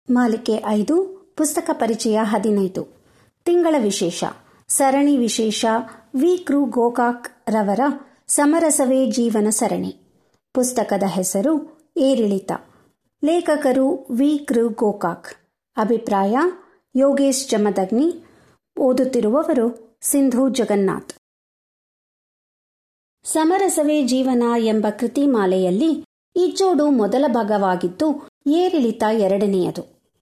ಮಾಲಿಕೆ 5, ಪುಸ್ತಕ ಪರಿಚಯ 15. ತಿಂಗಳ ವಿಶೇಷ ಸರಣಿ ವಿಶೇಷ ವಿ. ಕೃ. ಗೋಕಾಕ್ ರವರ ಸಮರಸವೇ ಜೀವನ ಸರಣಿ. ಪುಸ್ತಕದ ಹೆಸರು ಏರಿಳಿತ. ಲೇಖಕರು ವಿ. ಕೃ. ಗೋಕಾಕ್. ಅಭಿಪ್ರಾಯ ಯೋಗೇಶ್ ಜಮದಗ್ನಿ. ಓದುತ್ತಿರುವವರು ಸಿಂಧು ಜಗನ್ನಾಥ್. ಸಮರಸವೇ ಜೀವನ ಎಂಬ ಕೃತಿಮಾಲೆಯಲ್ಲಿ ಇಜ್ಜೋಡು ಮೊದಲ ಭಾಗವಾಗಿದ್ದು, ಏರಿಳಿತ ಎರಡನೆಯದು.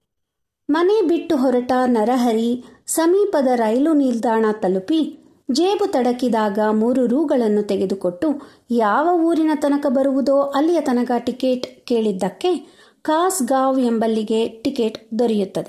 ಮನೆ ಬಿಟ್ಟು ಹೊರಟ ನರಹರಿ ಸಮೀಪದ ರೈಲು ನಿಲ್ದಾಣ ತಲುಪಿ ಜೇಬು ತಡಕಿದಾಗ 3 ರೂಗಳನ್ನು ತೆಗೆದುಕೊಟ್ಟು ಯಾವ ಊರಿನ ತನಕ ಬರುವುದೋ ಅಲ್ಲಿಯ ತನಕ ಟಿಕೆಟ್ ಕೇಳಿದ್ದಕ್ಕೆ ಕಾಸ್ಗಾಂವ್ ಎಂಬಲ್ಲಿಗೆ ಟಿಕೆಟ್ ದೊರೆಯುತ್ತದೆ.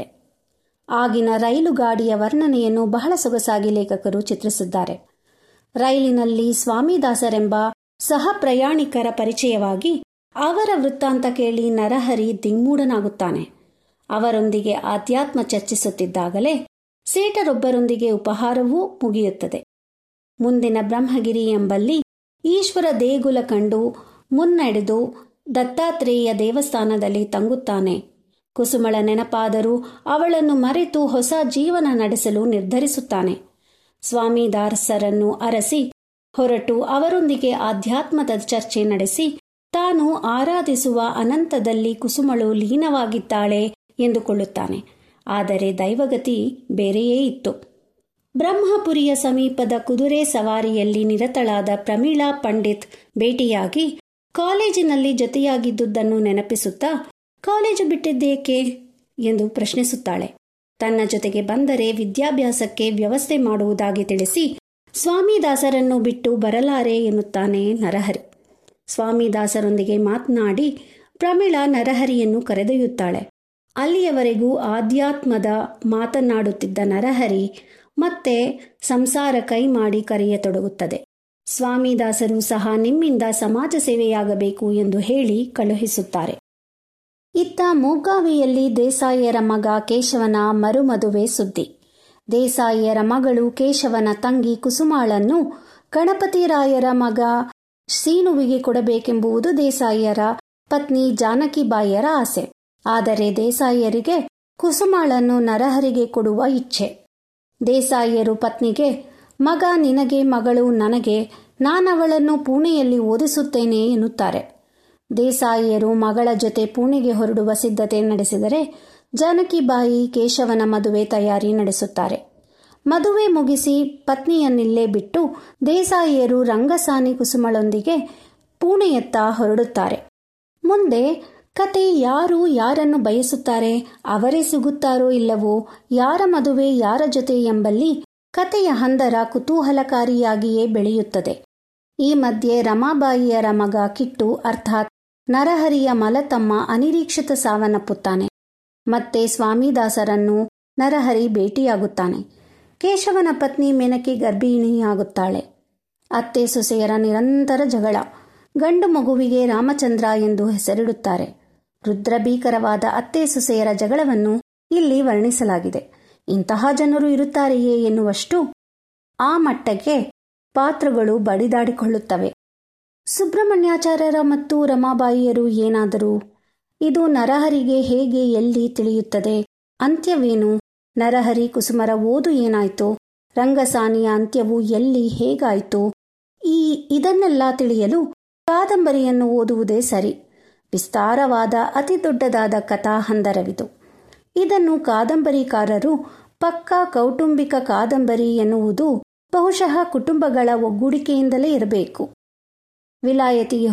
ಆಗಿನ ರೈಲು ಗಾಡಿಯ ವರ್ಣನೆಯನ್ನು ಬಹಳ ಸೊಗಸಾಗಿ ಲೇಖಕರು ಚಿತ್ರಿಸಿದ್ದಾರೆ. ರೈಲಿನಲ್ಲಿ ಸ್ವಾಮಿದಾಸರೆಂಬ ಸಹ ಪ್ರಯಾಣಿಕರ ಪರಿಚಯವಾಗಿ ಅವರ ವೃತ್ತಾಂತ ಕೇಳಿ ನರಹರಿ ದಿಗ್ಮೂಢನಾಗುತ್ತಾನೆ. ಅವರೊಂದಿಗೆ ಆಧ್ಯಾತ್ಮ ಚರ್ಚಿಸುತ್ತಿದ್ದಾಗಲೇ ಸೇಟರೊಬ್ಬರೊಂದಿಗೆ ಉಪಹಾರವೂ ಮುಗಿಯುತ್ತದೆ. ಮುಂದಿನ ಬ್ರಹ್ಮಗಿರಿ ಎಂಬಲ್ಲಿ ಈಶ್ವರ ದೇಗುಲ ಕಂಡು ಮುನ್ನಡೆದು ದತ್ತಾತ್ರೇಯ ದೇವಸ್ಥಾನದಲ್ಲಿ ತಂಗುತ್ತಾನೆ. ಕುಸುಮಳ ನೆನಪಾದರೂ ಅವಳನ್ನು ಮರೆತು ಹೊಸ ಜೀವನ ನಡೆಸಲು ನಿರ್ಧರಿಸುತ್ತಾನೆ. ಸ್ವಾಮಿದಾಸರನ್ನು ಅರಸಿ ಹೊರಟು ಅವರೊಂದಿಗೆ ಆಧ್ಯಾತ್ಮದ ಚರ್ಚೆ ನಡೆಸಿ ತಾನು ಆರಾಧಿಸುವ ಅನಂತದಲ್ಲಿ ಕುಸುಮಳು ಲೀನವಾಗಿದ್ದಾಳೆ ಎಂದುಕೊಳ್ಳುತ್ತಾನೆ. ಆದರೆ ದೈವಗತಿ ಬೇರೆಯೇ ಇತ್ತು. ಬ್ರಹ್ಮಪುರಿಯ ಸಮೀಪದ ಕುದುರೆ ಸವಾರಿಯಲ್ಲಿ ನಿರತಳಾದ ಪ್ರಮೀಳಾ ಪಂಡಿತ್ ಭೇಟಿಯಾಗಿ ಕಾಲೇಜಿನಲ್ಲಿ ಜೊತೆಯಾಗಿದ್ದುದನ್ನು ನೆನಪಿಸುತ್ತಾ ಕಾಲೇಜು ಬಿಟ್ಟಿದ್ದೇಕೆ ಎಂದು ಪ್ರಶ್ನಿಸುತ್ತಾಳೆ. ತನ್ನ ಜೊತೆಗೆ ಬಂದರೆ ವಿದ್ಯಾಭ್ಯಾಸಕ್ಕೆ ವ್ಯವಸ್ಥೆ ಮಾಡುವುದಾಗಿ ತಿಳಿಸಿ ಸ್ವಾಮಿದಾಸರನ್ನು ಬಿಟ್ಟು ಬರಲಾರೆ ಎನ್ನುತ್ತಾನೆ ನರಹರಿ. ಸ್ವಾಮಿದಾಸರೊಂದಿಗೆ ಮಾತನಾಡಿ ಪ್ರಮೀಳಾ ನರಹರಿಯನ್ನು ಕರೆದೊಯ್ಯುತ್ತಾಳೆ. ಅಲ್ಲಿಯವರೆಗೂ ಆಧ್ಯಾತ್ಮದ ಮಾತನಾಡುತ್ತಿದ್ದ ನರಹರಿ ಮತ್ತೆ ಸಂಸಾರ ಕೈ ಮಾಡಿ ಕರೆಯತೊಡಗುತ್ತದೆ. ಸ್ವಾಮಿದಾಸರು ಸಹ ನಿಮ್ಮಿಂದ ಸಮಾಜ ಸೇವೆಯಾಗಬೇಕು ಎಂದು ಹೇಳಿ ಕಳುಹಿಸುತ್ತಾರೆ. ಇತ್ತ ಮೂಗಾವಿಯಲ್ಲಿ ದೇಸಾಯಿಯರ ಮಗ ಕೇಶವನ ಮರುಮದುವೆ ಸುದ್ದಿ. ದೇಸಾಯಿಯರ ಮಗಳು ಕೇಶವನ ತಂಗಿ ಕುಸುಮಾಳನ್ನು ಗಣಪತಿರಾಯರ ಮಗ ಸೀನುವಿಗೆ ಕೊಡಬೇಕೆಂಬುದು ದೇಸಾಯಿಯರ ಪತ್ನಿ ಜಾನಕಿಬಾಯಿಯರ ಆಸೆ. ಆದರೆ ದೇಸಾಯಿಯರಿಗೆ ಕುಸುಮಾಳನ್ನು ನರಹರಿಗೆ ಕೊಡುವ ಇಚ್ಛೆ. ದೇಸಾಯಿಯರು ಪತ್ನಿಗೆ, ಮಗ ನಿನಗೆ, ಮಗಳು ನನಗೆ, ನಾನವಳನ್ನು ಪುಣೆಯಲ್ಲಿ ಓದಿಸುತ್ತೇನೆ ಎನ್ನುತ್ತಾರೆ. ದೇಸಾಯಿಯರು ಮಗಳ ಜೊತೆ ಪುಣೆಗೆ ಹೊರಡುವ ಸಿದ್ಧತೆ ನಡೆಸಿದರೆ ಜಾನಕಿಬಾಯಿ ಕೇಶವನ ಮದುವೆ ತಯಾರಿ ನಡೆಸುತ್ತಾರೆ. ಮದುವೆ ಮುಗಿಸಿ ಪತ್ನಿಯನ್ನಿಲ್ಲೇ ಬಿಟ್ಟು ದೇಸಾಯಿಯರು ರಂಗಸಾನಿ ಕುಸುಮಳೊಂದಿಗೆ ಪುಣೆಯತ್ತ ಹೊರಡುತ್ತಾರೆ. ಮುಂದೆ ಕತೆ ಯಾರು ಯಾರನ್ನು ಬಯಸುತ್ತಾರೆ, ಅವರೇ ಸಿಗುತ್ತಾರೋ ಇಲ್ಲವೋ, ಯಾರ ಮದುವೆ ಯಾರ ಜೊತೆ ಎಂಬಲ್ಲಿ ಕತೆಯ ಹಂದರ ಕುತೂಹಲಕಾರಿಯಾಗಿಯೇ ಬೆಳೆಯುತ್ತದೆ. ಈ ಮಧ್ಯೆ ರಮಾಬಾಯಿಯರ ಮಗ ಕಿಟ್ಟು ಅರ್ಥಾತ್ ನರಹರಿಯ ಮಲತಮ್ಮ ಅನಿರೀಕ್ಷಿತ ಸಾವನ್ನಪ್ಪುತ್ತಾನೆ. ಮತ್ತೆ ಸ್ವಾಮಿದಾಸರನ್ನು ನರಹರಿ ಭೇಟಿಯಾಗುತ್ತಾನೆ. ಕೇಶವನ ಪತ್ನಿ ಮೇನಕಿ ಗರ್ಭಿಣಿಯಾಗುತ್ತಾಳೆ. ಅತ್ತೆ ಸೊಸೆಯರ ನಿರಂತರ ಜಗಳ. ಗಂಡು ಮಗುವಿಗೆ ರಾಮಚಂದ್ರ ಎಂದು ಹೆಸರಿಡುತ್ತಾರೆ. ರುದ್ರಭೀಕರವಾದ ಅತ್ತೆ ಸೊಸೆಯರ ಜಗಳವನ್ನು ಇಲ್ಲಿ ವರ್ಣಿಸಲಾಗಿದೆ. ಇಂತಹ ಜನರು ಇರುತ್ತಾರೆಯೇ ಎನ್ನುವಷ್ಟು ಆ ಮಟ್ಟಕ್ಕೆ ಪಾತ್ರಗಳು ಬಡಿದಾಡಿಕೊಳ್ಳುತ್ತವೆ. ಸುಬ್ರಹ್ಮಣ್ಯಾಚಾರ್ಯರ ಮತ್ತು ರಮಾಬಾಯಿಯರು ಏನಾದರೂ? ಇದು ನರಹರಿಗೆ ಹೇಗೆ, ಎಲ್ಲಿ ತಿಳಿಯುತ್ತದೆ? ಅಂತ್ಯವೇನು? ನರಹರಿ ಕುಸುಮರ ಓದು ಏನಾಯ್ತು? ರಂಗಸಾನಿಯ ಅಂತ್ಯವು ಎಲ್ಲಿ, ಹೇಗಾಯಿತು? ಇದನ್ನೆಲ್ಲ ತಿಳಿಯಲು ಕಾದಂಬರಿಯನ್ನು ಓದುವುದೇ ಸರಿ. ವಿಸ್ತಾರವಾದ ಅತಿ ದೊಡ್ಡದಾದ ಕಥಾ ಹಂದರವಿದು. ಇದನ್ನು ಕಾದಂಬರಿಕಾರರು ಪಕ್ಕಾ ಕೌಟುಂಬಿಕ ಕಾದಂಬರಿ ಎನ್ನುವುದು ಬಹುಶಃ ಕುಟುಂಬಗಳ ಒಗ್ಗೂಡಿಕೆಯಿಂದಲೇ ಇರಬೇಕು. ವಿಲಾಯತಿಗೆ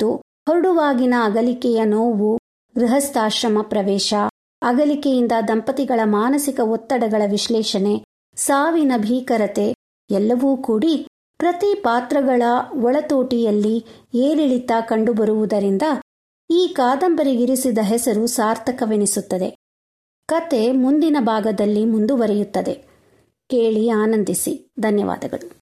ಹೊರಡುವಾಗಿನ ಅಗಲಿಕೆಯ ನೋವು, ಗೃಹಸ್ಥಾಶ್ರಮ ಪ್ರವೇಶ, ಅಗಲಿಕೆಯಿಂದ ದಂಪತಿಗಳ ಮಾನಸಿಕ ಒತ್ತಡಗಳ ವಿಶ್ಲೇಷಣೆ, ಸಾವಿನ ಭೀಕರತೆ ಎಲ್ಲವೂ ಕೂಡಿ ಪ್ರತಿ ಪಾತ್ರಗಳ ಒಳತೋಟಿಯಲ್ಲಿ ಏರಿಳಿತ ಕಂಡುಬರುವುದರಿಂದ ಈ ಕಾದಂಬರಿಗಿರಿಸಿದ ಹೆಸರು ಸಾರ್ಥಕವೆನಿಸುತ್ತದೆ. ಕತೆ ಮುಂದಿನ ಭಾಗದಲ್ಲಿ ಮುಂದುವರಿಯುತ್ತದೆ. ಕೇಳಿ ಆನಂದಿಸಿ. ಧನ್ಯವಾದಗಳು.